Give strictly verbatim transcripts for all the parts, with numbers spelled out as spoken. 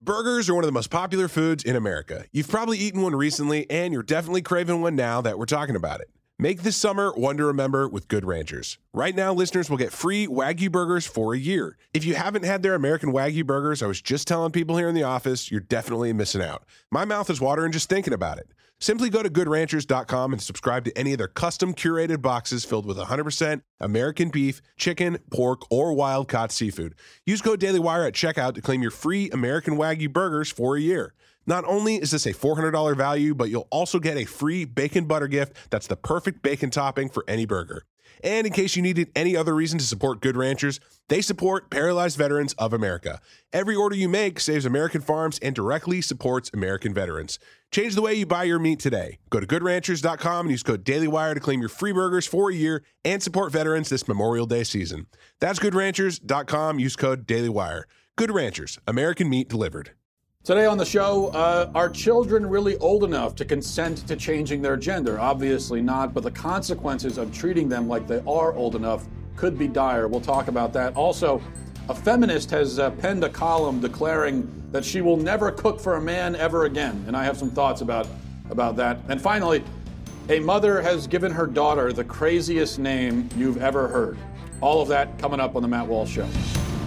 Burgers are one of the most popular foods in America. You've probably eaten one recently, and you're definitely craving one now that we're talking about it. Make this summer one to remember with Good Ranchers. Right now, listeners will get free Wagyu burgers for a year. If you haven't had their American Wagyu burgers, I was just telling people here in the office, you're definitely missing out. My mouth is watering just thinking about it. Simply go to good ranchers dot com and subscribe to any of their custom curated boxes filled with one hundred percent American beef, chicken, pork, or wild-caught seafood. Use code DailyWire at checkout to claim your free American Wagyu burgers for a year. Not only is this a four hundred dollars value, but you'll also get a free bacon butter gift that's the perfect bacon topping for any burger. And in case you needed any other reason to support Good Ranchers, they support Paralyzed Veterans of America. Every order you make saves American farms and directly supports American veterans. Change the way you buy your meat today. Go to good ranchers dot com and use code DailyWire to claim your free burgers for a year and support veterans this Memorial Day season. That's good ranchers dot com. Use code DailyWire. Good Ranchers, American meat delivered. Today on the show, uh, are children really old enough to consent to changing their gender? Obviously not, but the consequences of treating them like they are old enough could be dire. We'll talk about that. Also, a feminist has uh, penned a column declaring that she will never cook for a man ever again, and I have some thoughts about, about that. And finally, a mother has given her daughter the craziest name you've ever heard. All of that coming up on the Matt Walsh Show.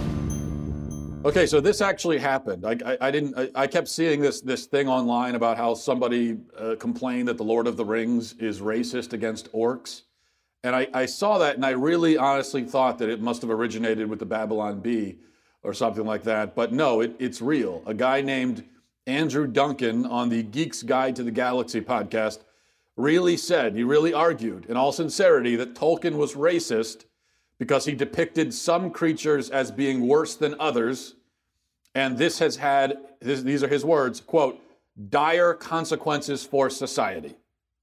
Okay, so this actually happened. I, I, I didn't. I, I kept seeing this this thing online about how somebody uh, complained that the Lord of the Rings is racist against orcs, and I, I saw that, and I really honestly thought that it must have originated with the Babylon Bee or something like that. But no, it, it's real. A guy named Andrew Duncan on the Geek's Guide to the Galaxy podcast really said, he really argued, in all sincerity, that Tolkien was racist because he depicted some creatures as being worse than others, and this has had, this, these are his words, quote, dire consequences for society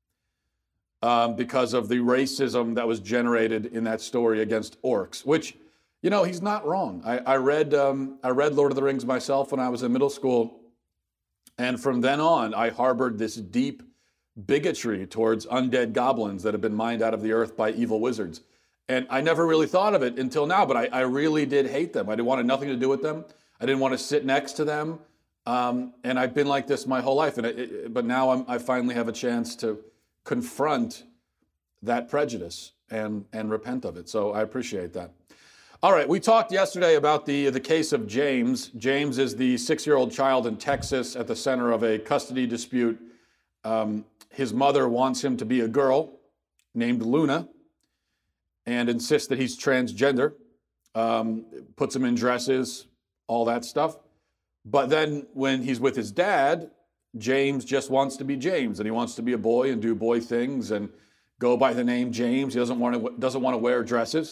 um, because of the racism that was generated in that story against orcs, which, you know, he's not wrong. I, I read um, I read Lord of the Rings myself when I was in middle school, and from then on, I harbored this deep bigotry towards undead goblins that have been mined out of the earth by evil wizards. And I never really thought of it until now, but I, I really did hate them. I didn't want nothing to do with them. I didn't want to sit next to them. Um, and I've been like this my whole life. And it, it, But now I'm, I finally have a chance to confront that prejudice and, and repent of it. So I appreciate that. All right, we talked yesterday about the, the case of James. James is the six-year-old child in Texas at the center of a custody dispute. Um, his mother wants him to be a girl named Luna, and insists that he's transgender, um, puts him in dresses, all that stuff. But then when he's with his dad, James just wants to be James, and he wants to be a boy and do boy things and go by the name James. He doesn't want to doesn't want to wear dresses.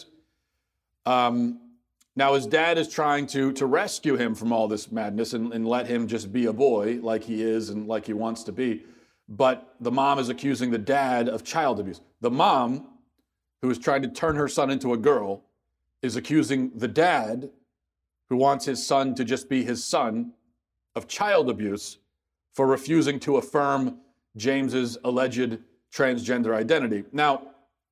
Um, now his dad is trying to to rescue him from all this madness and, and let him just be a boy like he is and like he wants to be. But the mom is accusing the dad of child abuse. The mom, who is trying to turn her son into a girl, is accusing the dad, who wants his son to just be his son, of child abuse for refusing to affirm James's alleged transgender identity. Now,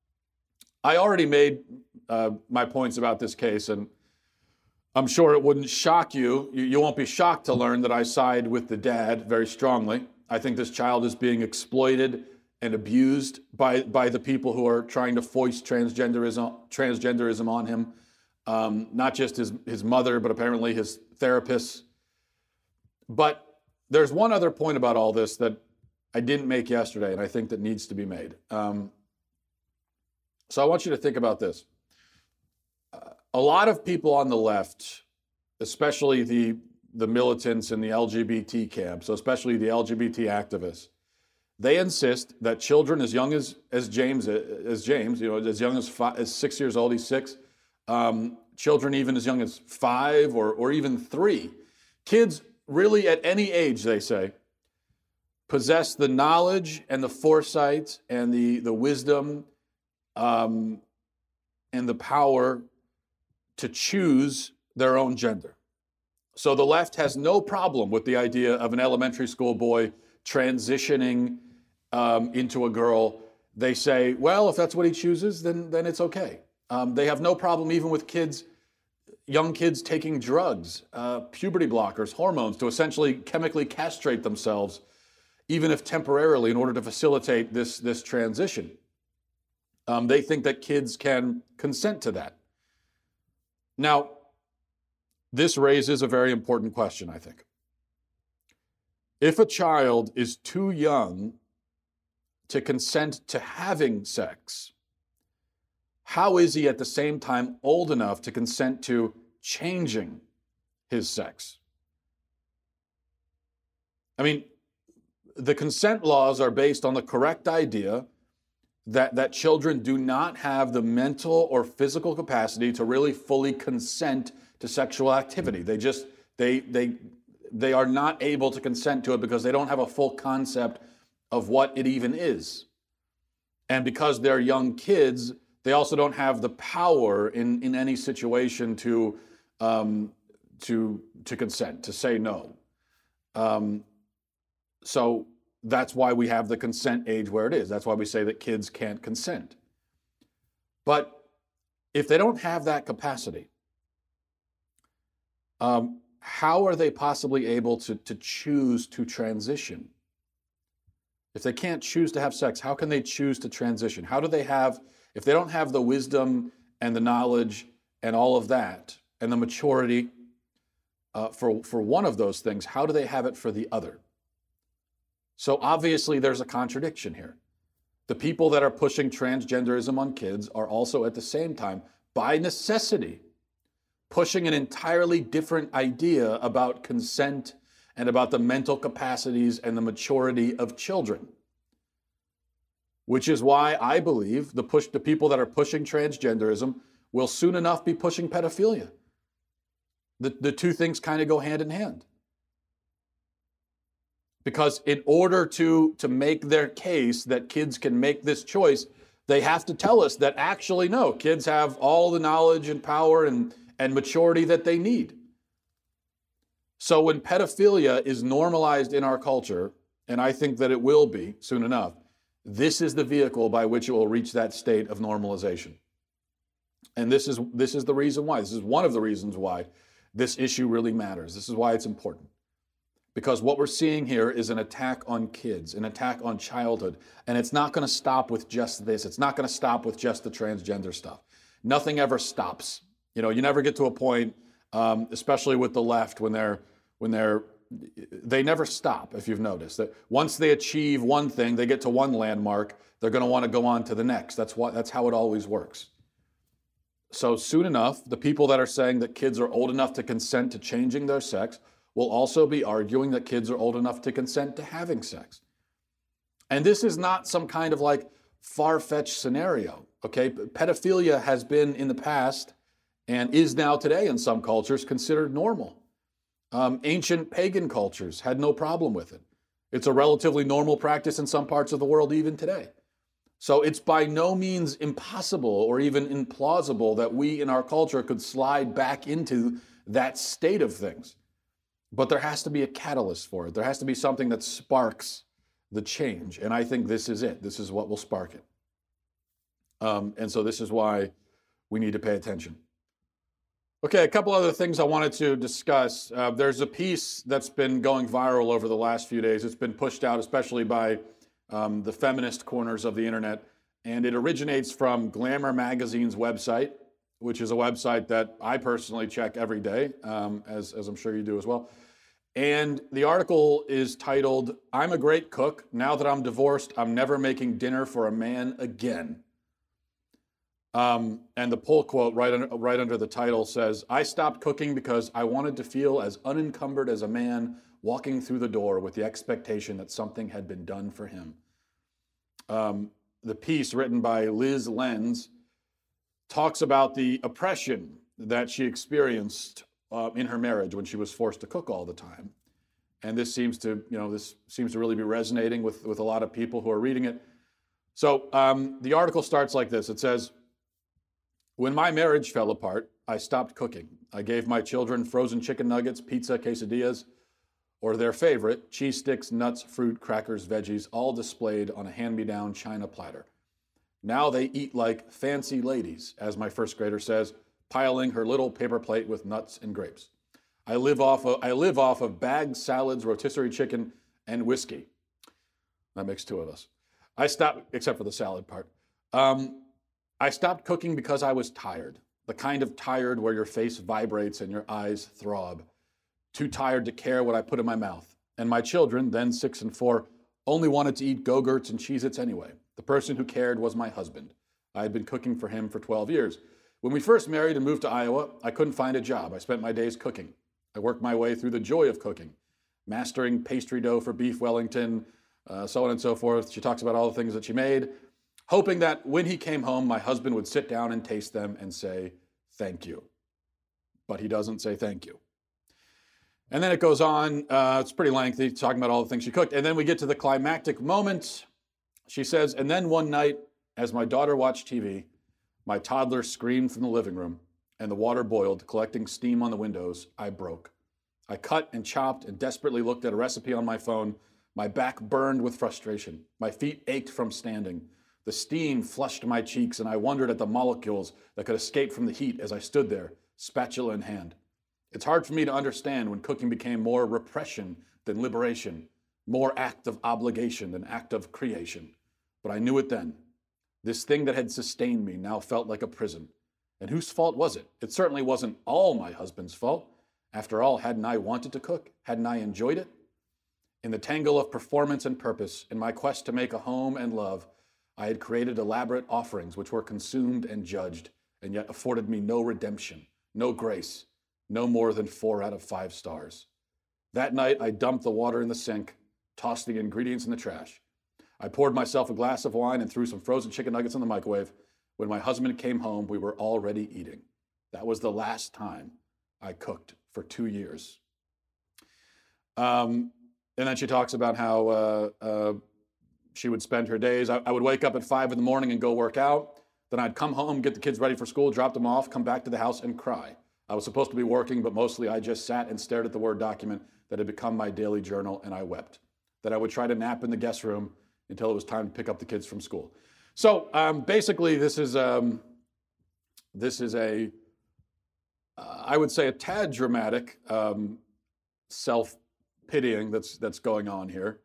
I already made uh, my points about this case, and I'm sure it wouldn't shock you. you. You won't be shocked to learn that I side with the dad very strongly. I think this child is being exploited and abused by, by the people who are trying to foist transgenderism transgenderism on him. Um, not just his, his mother, but apparently his therapists. But there's one other point about all this that I didn't make yesterday, and I think that needs to be made. Um, so I want you to think about this. Uh, a lot of people on the left, especially the, the militants in the L G B T camp, so especially the L G B T activists, they insist that children as young as, as James, as James, you know, as young as five, as six years old, he's six, um, children even as young as five or, or even three, kids really at any age, they say, possess the knowledge and the foresight and the, the wisdom um, and the power to choose their own gender. So the left has no problem with the idea of an elementary school boy transitioning um, into a girl. They say, well, if that's what he chooses, then then it's okay. Um, they have no problem even with kids, young kids taking drugs, uh, puberty blockers, hormones to essentially chemically castrate themselves, even if temporarily, in order to facilitate this, this transition. Um, they think that kids can consent to that. Now, this raises a very important question, I think. If a child is too young to consent to having sex, how is he at the same time old enough to consent to changing his sex? I mean, the consent laws are based on the correct idea that, that children do not have the mental or physical capacity to really fully consent to sexual activity. They just, they, they, they are not able to consent to it because they don't have a full concept of what it even is. And because they're young kids, they also don't have the power in, in any situation to, um, to, to consent, to say no. Um, so that's why we have the consent age where it is. That's why we say that kids can't consent. But if they don't have that capacity, um, how are they possibly able to, to choose to transition? If they can't choose to have sex, how can they choose to transition? How do they have, if they don't have the wisdom and the knowledge and all of that, and the maturity uh, for, for one of those things, how do they have it for the other? So obviously there's a contradiction here. The people that are pushing transgenderism on kids are also at the same time, by necessity, pushing an entirely different idea about consent and about the mental capacities and the maturity of children. Which is why I believe the push, the people that are pushing transgenderism will soon enough be pushing pedophilia. The, the two things kind of go hand in hand. Because in order to, to make their case that kids can make this choice, they have to tell us that actually, no, kids have all the knowledge and power and, and maturity that they need. So when pedophilia is normalized in our culture, and I think that it will be soon enough, this is the vehicle by which it will reach that state of normalization. And this is, this is the reason why. This is one of the reasons why this issue really matters. This is why it's important. Because what we're seeing here is an attack on kids, an attack on childhood. And it's not going to stop with just this. It's not going to stop with just the transgender stuff. Nothing ever stops. You know, you never get to a point, um, especially with the left, when they're, when they're, they never stop, if you've noticed. That once they achieve one thing, they get to one landmark, they're going to want to go on to the next. That's what, that's how it always works. So soon enough, the people that are saying that kids are old enough to consent to changing their sex will also be arguing that kids are old enough to consent to having sex. And this is not some kind of like far-fetched scenario, okay? Pedophilia has been in the past and is now today in some cultures considered normal. Um, ancient pagan cultures had no problem with it. It's a relatively normal practice in some parts of the world even today. So it's by no means impossible or even implausible that we in our culture could slide back into that state of things. But there has to be a catalyst for it. There has to be something that sparks the change. And I think this is it. This is what will spark it. Um, and so this is why we need to pay attention. Okay, a couple other things I wanted to discuss. Uh, there's a piece that's been going viral over the last few days. It's been pushed out, especially by um, the feminist corners of the internet. And it originates from Glamour Magazine's website, which is a website that I personally check every day, um, as, as I'm sure you do as well. And the article is titled, "I'm a Great Cook. Now that I'm divorced, I'm never making dinner for a man again." Um, and the pull quote right under, right under the title says, "I stopped cooking because I wanted to feel as unencumbered as a man walking through the door with the expectation that something had been done for him." Um, the piece, written by Liz Lenz, talks about the oppression that she experienced uh, in her marriage when she was forced to cook all the time. And this seems to, you know, this seems to really be resonating with, with a lot of people who are reading it. So um, the article starts like this. It says, "When my marriage fell apart, I stopped cooking. I gave my children frozen chicken nuggets, pizza, quesadillas, or their favorite, cheese sticks, nuts, fruit, crackers, veggies, all displayed on a hand-me-down china platter. Now they eat like fancy ladies, as my first grader says, piling her little paper plate with nuts and grapes. I live off of, I live off of bagged salads, rotisserie chicken, and whiskey. That makes two of us. I stopped, except for the salad part. Um, I stopped cooking because I was tired. The kind of tired where your face vibrates and your eyes throb. Too tired to care what I put in my mouth. And my children, then six and four, only wanted to eat Go-Gurts and Cheez-Its anyway. The person who cared was my husband. I had been cooking for him for twelve years. When we first married and moved to Iowa, I couldn't find a job. I spent my days cooking. I worked my way through the joy of cooking, mastering pastry dough for beef Wellington, uh, so on and so forth. She talks about all the things that she made, hoping that when he came home, my husband would sit down and taste them and say, thank you. But he doesn't say thank you. And then it goes on. Uh, it's pretty lengthy, talking about all the things she cooked. And then we get to the climactic moment. She says, and then one night, as my daughter watched T V, my toddler screamed from the living room, and the water boiled, collecting steam on the windows. I broke. I cut and chopped and desperately looked at a recipe on my phone. My back burned with frustration. My feet ached from standing. The steam flushed my cheeks, and I wondered at the molecules that could escape from the heat as I stood there, spatula in hand. It's hard for me to understand when cooking became more repression than liberation, more act of obligation than act of creation. But I knew it then. This thing that had sustained me now felt like a prison. And whose fault was it? It certainly wasn't all my husband's fault. After all, hadn't I wanted to cook? Hadn't I enjoyed it? In the tangle of performance and purpose, in my quest to make a home and love, I had created elaborate offerings which were consumed and judged, and yet afforded me no redemption, no grace, no more than four out of five stars. That night, I dumped the water in the sink, tossed the ingredients in the trash. I poured myself a glass of wine and threw some frozen chicken nuggets in the microwave. When my husband came home, we were already eating. That was the last time I cooked for two years. Um, and then she talks about how uh, uh, she would spend her days. I, I would wake up at five in the morning and go work out. Then I'd come home, get the kids ready for school, drop them off, come back to the house and cry. I was supposed to be working, but mostly I just sat and stared at the Word document that had become my daily journal, and I wept. That I would try to nap in the guest room until it was time to pick up the kids from school. So um, basically, this is um, this is a, uh, I would say, a tad dramatic um, self-pitying that's that's going on here.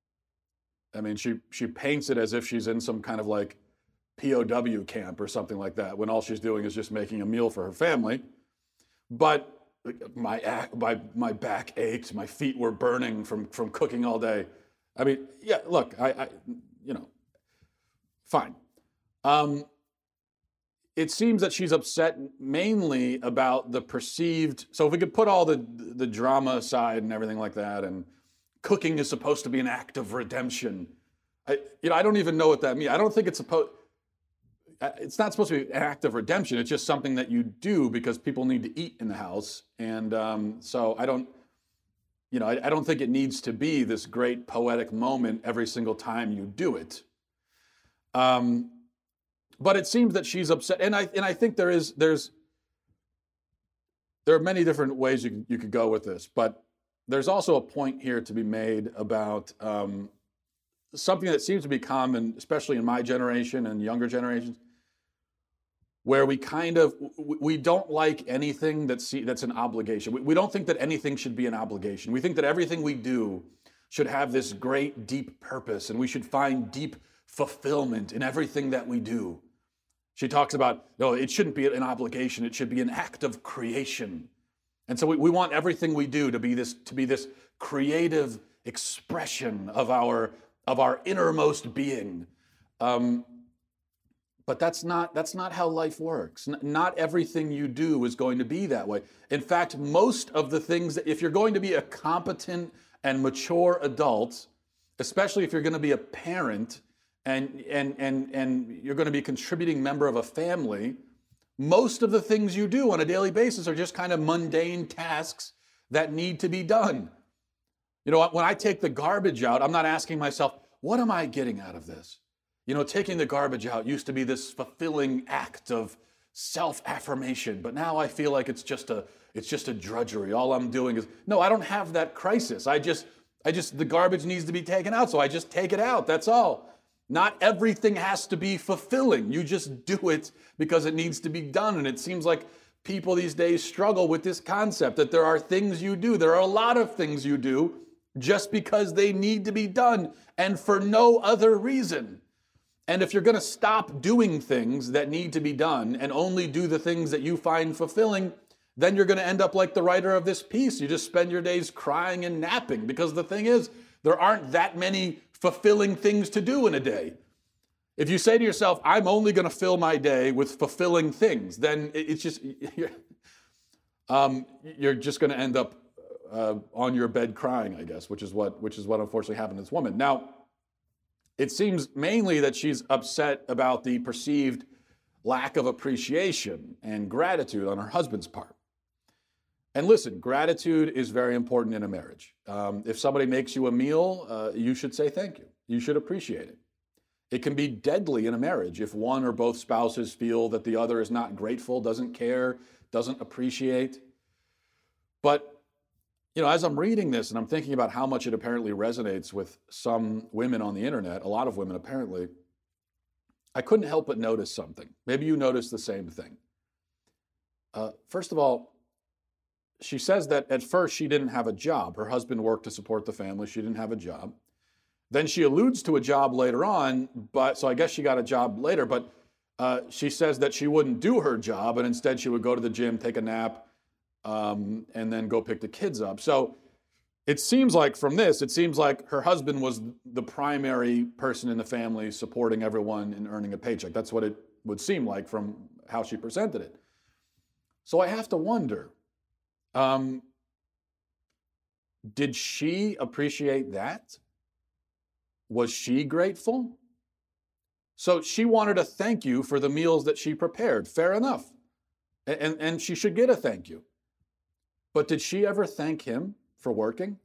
I mean, she she paints it as if she's in some kind of like P O W camp or something like that, when all she's doing is just making a meal for her family. But my my my back ached, my feet were burning from from cooking all day. I mean, yeah, look, I, I you know, fine. Um, it seems that she's upset mainly about the perceived. So if we could put all the the drama aside and everything like that, and cooking is supposed to be an act of redemption. I you know I don't even know what that means. I don't think it's supposed. It's not supposed to be an act of redemption. It's just something that you do because people need to eat in the house. And um, so I don't, you know, I, I don't think it needs to be this great poetic moment every single time you do it. Um, but it seems that she's upset. And I and I think there is, there's, there are many different ways you, you could go with this. But there's also a point here to be made about um, something that seems to be common, especially in my generation and younger generations, where we kind of, we don't like anything that's, that's an obligation. We, we don't think that anything should be an obligation. We think that everything we do should have this great, deep purpose, and we should find deep fulfillment in everything that we do. She talks about, no, it shouldn't be an obligation. It should be an act of creation. And so we, we want everything we do to be this, to be this creative expression of our, of our innermost being. Um, But that's not, that's not how life works. N- not everything you do is going to be that way. In fact, most of the things that, if you're going to be a competent and mature adult, especially if you're going to be a parent and, and, and, and you're going to be a contributing member of a family, most of the things you do on a daily basis are just kind of mundane tasks that need to be done. You know, when I take the garbage out, I'm not asking myself, what am I getting out of this? You know, taking the garbage out used to be this fulfilling act of self-affirmation, but now I feel like it's just a it's just a drudgery. All I'm doing is, no, I don't have that crisis. I just I just the garbage needs to be taken out, so I just take it out. That's all. Not everything has to be fulfilling. You just do it because it needs to be done. And it seems like people these days struggle with this concept that there are things you do, there are a lot of things you do just because they need to be done and for no other reason. And if you're going to stop doing things that need to be done and only do the things that you find fulfilling, then you're going to end up like the writer of this piece. You just spend your days crying and napping, because the thing is, there aren't that many fulfilling things to do in a day. If you say to yourself, I'm only going to fill my day with fulfilling things, then it's just, you're, um, you're just going to end up uh, on your bed crying, I guess, which is what which is what unfortunately happened to this woman. Now, it seems mainly that she's upset about the perceived lack of appreciation and gratitude on her husband's part. And listen, gratitude is very important in a marriage. Um, if somebody makes you a meal, uh, you should say thank you. You should appreciate it. It can be deadly in a marriage if one or both spouses feel that the other is not grateful, doesn't care, doesn't appreciate. But, you know, as I'm reading this and I'm thinking about how much it apparently resonates with some women on the internet, a lot of women apparently, I couldn't help but notice something. Maybe you noticed the same thing. Uh, first of all, she says that at first she didn't have a job. Her husband worked to support the family. She didn't have a job. Then she alludes to a job later on, but so I guess she got a job later, but uh, she says that she wouldn't do her job and instead she would go to the gym, take a nap, um, and then go pick the kids up. So it seems like from this, it seems like her husband was the primary person in the family supporting everyone and earning a paycheck. That's what it would seem like from how she presented it. So I have to wonder, um, did she appreciate that? Was she grateful? So she wanted a thank you for the meals that she prepared. Fair enough. And, and she should get a thank you. But did she ever thank him for working?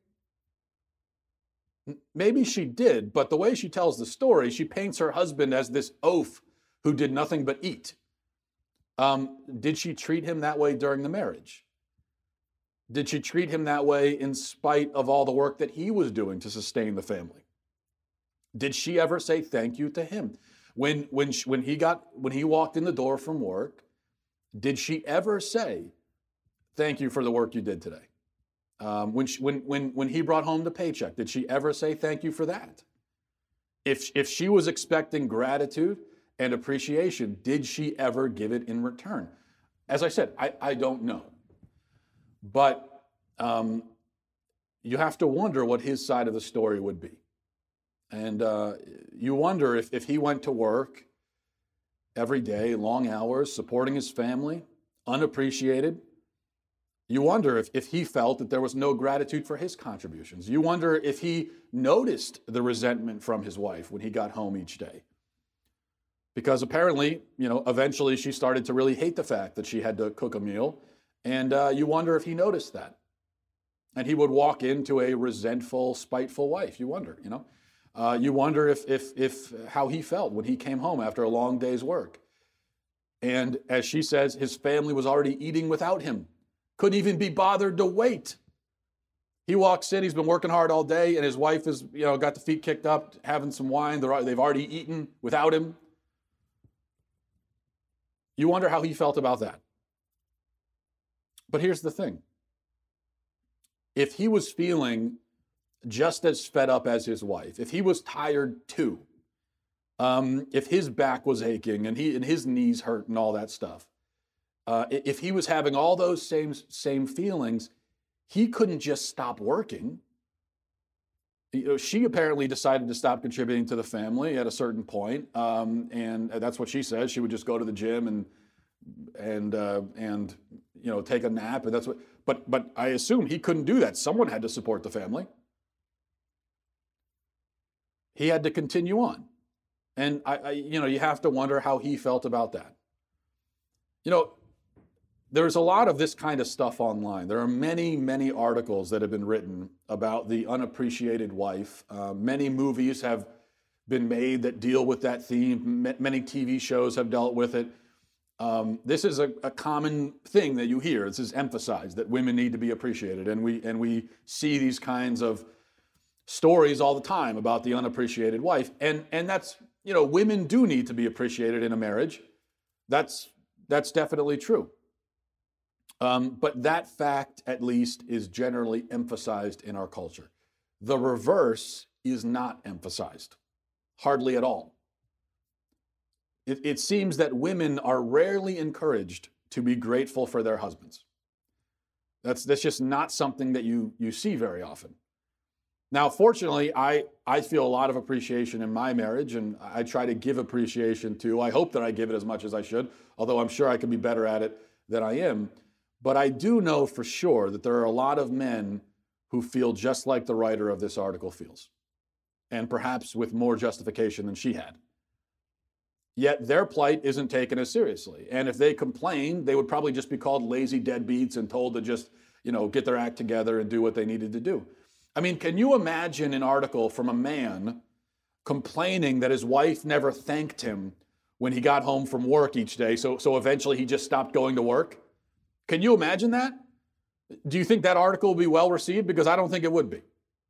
Maybe she did, but the way she tells the story, she paints her husband as this oaf who did nothing but eat. Um, did she treat him that way during the marriage? Did she treat him that way in spite of all the work that he was doing to sustain the family? Did she ever say thank you to him? When, when, she, when, he got, when he walked in the door from work, did she ever say, thank you for the work you did today? Um, when, she, when, when, when he brought home the paycheck, did she ever say thank you for that? If, if she was expecting gratitude and appreciation, did she ever give it in return? As I said, I, I don't know. But um, you have to wonder what his side of the story would be. And uh, you wonder if, if he went to work every day, long hours, supporting his family, unappreciated. You wonder if, if he felt that there was no gratitude for his contributions. You wonder if he noticed the resentment from his wife when he got home each day. Because apparently, you know, eventually she started to really hate the fact that she had to cook a meal. And uh, you wonder if he noticed that. And he would walk into a resentful, spiteful wife. You wonder, you know. Uh, you wonder if, if, if how he felt when he came home after a long day's work. And as she says, his family was already eating without him. Couldn't even be bothered to wait. He walks in, he's been working hard all day, and his wife is, you know, got the feet kicked up, having some wine. They're, they've already eaten without him. You wonder how he felt about that. But here's the thing. If he was feeling just as fed up as his wife, if he was tired too, um, if his back was aching and he and his knees hurt and all that stuff, uh, if he was having all those same same feelings, he couldn't just stop working. You know, she apparently decided to stop contributing to the family at a certain point, um, and that's what she says. She would just go to the gym and and uh, and you know take a nap, and that's what. But but I assume he couldn't do that. Someone had to support the family. He had to continue on. And, I, I, you know, you have to wonder how he felt about that. You know, there's a lot of this kind of stuff online. There are many, many articles that have been written about the unappreciated wife. Uh, many movies have been made that deal with that theme. M- many T V shows have dealt with it. Um, this is a, a common thing that you hear. This is emphasized, that women need to be appreciated. And we, and we see these kinds of stories all the time about the unappreciated wife. And, and that's, you know, women do need to be appreciated in a marriage. That's, that's definitely true. Um, but that fact, at least, is generally emphasized in our culture. The reverse is not emphasized, hardly at all. It, it seems that women are rarely encouraged to be grateful for their husbands. That's, that's just not something that you, you see very often. Now, fortunately, I, I feel a lot of appreciation in my marriage, and I try to give appreciation too. I hope that I give it as much as I should, although I'm sure I could be better at it than I am. But I do know for sure that there are a lot of men who feel just like the writer of this article feels, and perhaps with more justification than she had. Yet their plight isn't taken as seriously. And if they complained, they would probably just be called lazy deadbeats and told to just, you know, get their act together and do what they needed to do. I mean, can you imagine an article from a man complaining that his wife never thanked him when he got home from work each day, so, so eventually he just stopped going to work? Can you imagine that? Do you think that article will be well received? Because I don't think it would be.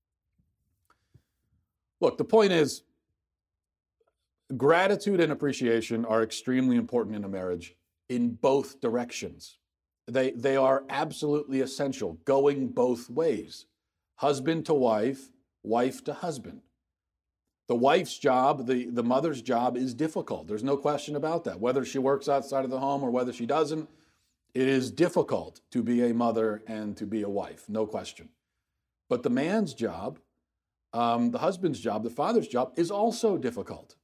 Look, the point is, gratitude and appreciation are extremely important in a marriage in both directions. They, they are absolutely essential, going both ways. Husband to wife, wife to husband. The wife's job, the, the mother's job is difficult. There's no question about that. Whether she works outside of the home or whether she doesn't, it is difficult to be a mother and to be a wife, no question. But the man's job, um, the husband's job, the father's job is also difficult.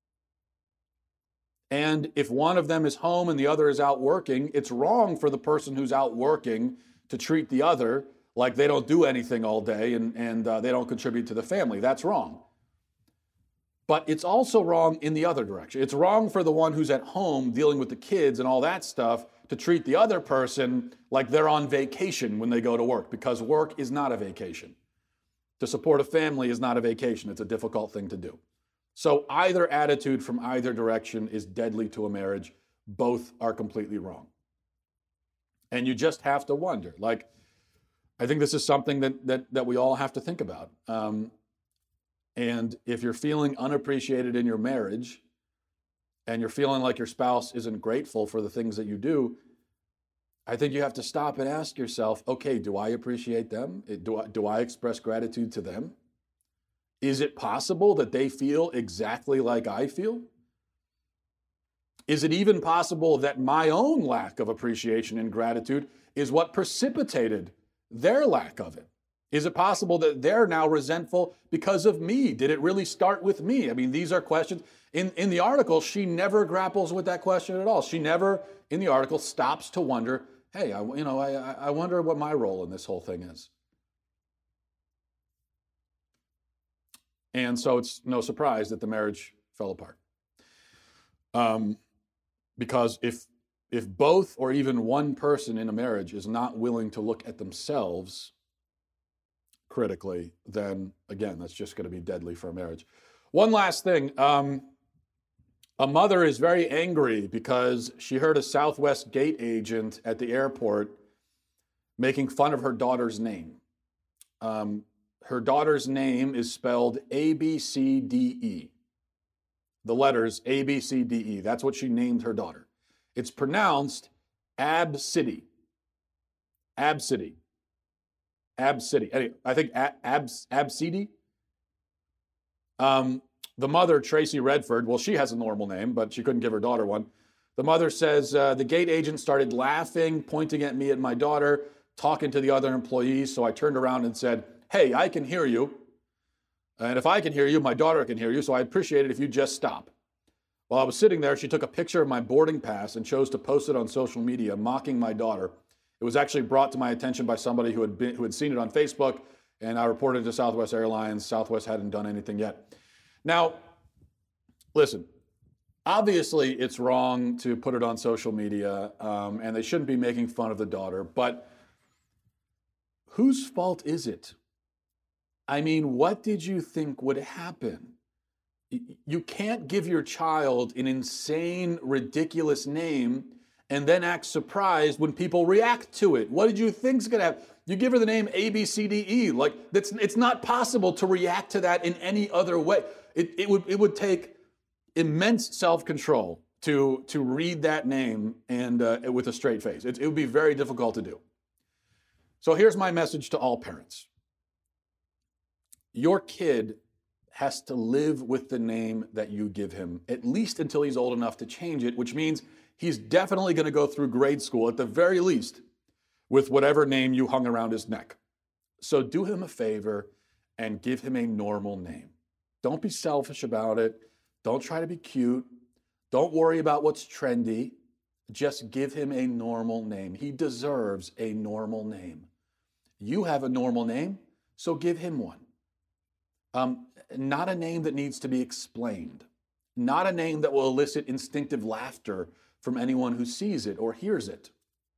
And if one of them is home and the other is out working, it's wrong for the person who's out working to treat the other like they don't do anything all day and, and uh, they don't contribute to the family. That's wrong. But it's also wrong in the other direction. It's wrong for the one who's at home dealing with the kids and all that stuff to treat the other person like they're on vacation when they go to work, because work is not a vacation. To support a family is not a vacation. It's a difficult thing to do. So either attitude from either direction is deadly to a marriage. Both are completely wrong. And you just have to wonder, like, I think this is something that that, that we all have to think about. Um, and if you're feeling unappreciated in your marriage, and you're feeling like your spouse isn't grateful for the things that you do, I think you have to stop and ask yourself, okay, do I appreciate them? Do I, do I express gratitude to them? Is it possible that they feel exactly like I feel? Is it even possible that my own lack of appreciation and gratitude is what precipitated their lack of it? Is it possible that they're now resentful because of me? Did it really start with me? I mean, these are questions. In, in the article, she never grapples with that question at all. She never, in the article, stops to wonder, hey, I, you know, I, I wonder what my role in this whole thing is. And so it's no surprise that the marriage fell apart. Um, because if if both or even one person in a marriage is not willing to look at themselves critically, then again, that's just going to be deadly for a marriage. One last thing. Um, a mother is very angry because she heard a Southwest gate agent at the airport making fun of her daughter's name. Um, her daughter's name is spelled A B C D E. The letters A B C D E. That's what she named her daughter. It's pronounced Absidy. Absidy. Absidy. Anyway, I think Abs, Absidy. Um, the mother, Tracy Redford, well, she has a normal name, but she couldn't give her daughter one. The mother says, uh, the gate agent started laughing, pointing at me and my daughter, talking to the other employees. So I turned around and said, hey, I can hear you. And if I can hear you, my daughter can hear you. So I'd appreciate it if you just stop. While I was sitting there, she took a picture of my boarding pass and chose to post it on social media, mocking my daughter. It was actually brought to my attention by somebody who had been, who had seen it on Facebook, and I reported to Southwest Airlines. Southwest hadn't done anything yet. Now, listen, obviously it's wrong to put it on social media, um, and they shouldn't be making fun of the daughter, but whose fault is it? I mean, what did you think would happen? You can't give your child an insane, ridiculous name and then act surprised when people react to it. What did you think's gonna happen? You give her the name A, B, C, D, E. Like, that's, it's not possible to react to that in any other way. It, it would, it would take immense self-control to, to read that name and uh, with a straight face. It, it would be very difficult to do. So here's my message to all parents. Your kid has to live with the name that you give him, at least until he's old enough to change it, which means he's definitely going to go through grade school, at the very least, with whatever name you hung around his neck. So do him a favor and give him a normal name. Don't be selfish about it. Don't try to be cute. Don't worry about what's trendy. Just give him a normal name. He deserves a normal name. You have a normal name, so give him one. Um, not a name that needs to be explained. Not a name that will elicit instinctive laughter from anyone who sees it or hears it.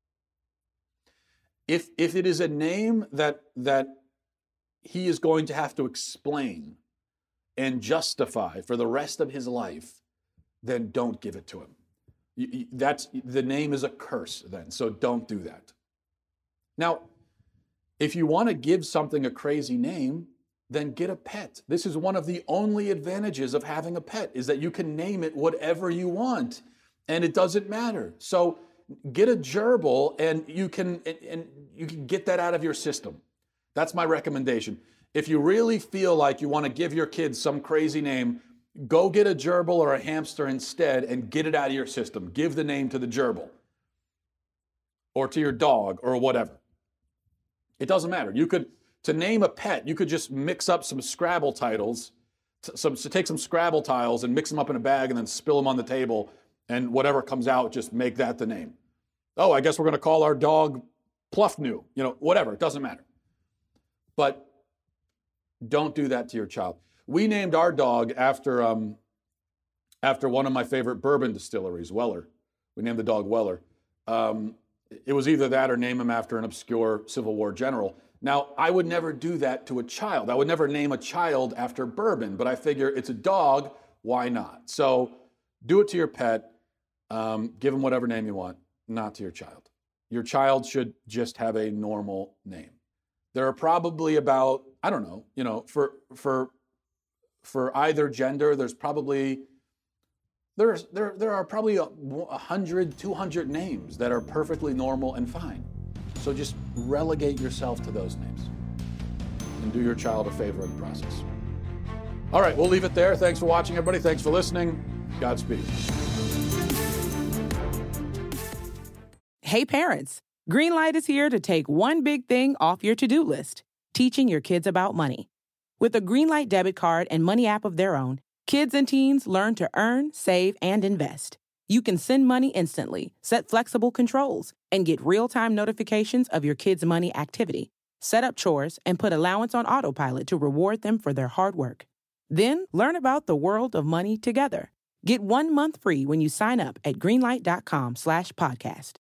If, if it is a name that, that he is going to have to explain and justify for the rest of his life, then don't give it to him. You, you, that's, the name is a curse then, so don't do that. Now, if you want to give something a crazy name, then get a pet. This is one of the only advantages of having a pet, is that you can name it whatever you want, and it doesn't matter. So get a gerbil, and you can and, and you can get that out of your system. That's my recommendation. If you really feel like you want to give your kids some crazy name, go get a gerbil or a hamster instead and get it out of your system. Give the name to the gerbil or to your dog or whatever. It doesn't matter. You could, to name a pet, you could just mix up some Scrabble titles, some, so take some Scrabble tiles and mix them up in a bag and then spill them on the table, and whatever comes out, just make that the name. Oh, I guess we're going to call our dog Pluffnu. You know, whatever. It doesn't matter. But don't do that to your child. We named our dog after um, after one of my favorite bourbon distilleries, Weller. We named the dog Weller. Um, it was either that or name him after an obscure Civil War general. Now, I would never do that to a child. I would never name a child after bourbon, but I figure it's a dog, why not? So do it to your pet. Um, give him whatever name you want, not to your child. Your child should just have a normal name. There are probably about, I don't know, you know, for for for either gender, there's probably, there's, there, there are probably a, a hundred, two hundred names that are perfectly normal and fine. So just relegate yourself to those names and do your child a favor in the process. All right, we'll leave it there. Thanks for watching, everybody. Thanks for listening. Godspeed. Hey, parents. Greenlight is here to take one big thing off your to-do list, teaching your kids about money. With a Greenlight debit card and money app of their own, kids and teens learn to earn, save, and invest. You can send money instantly, set flexible controls, and get real-time notifications of your kids' money activity. Set up chores and put allowance on autopilot to reward them for their hard work. Then learn about the world of money together. Get one month free when you sign up at greenlight.com slash podcast.